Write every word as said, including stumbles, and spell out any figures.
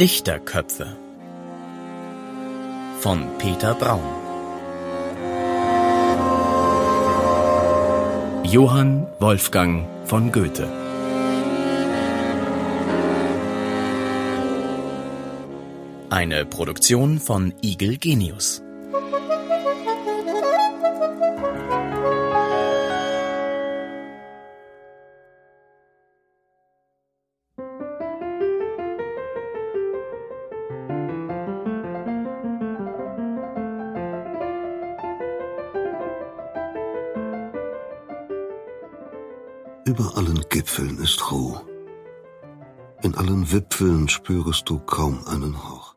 Dichterköpfe von Peter Braun. Johann Wolfgang von Goethe. Eine Produktion von Igel Genius. Über allen Gipfeln ist Ruhe. In allen Wipfeln spürest du kaum einen Hauch.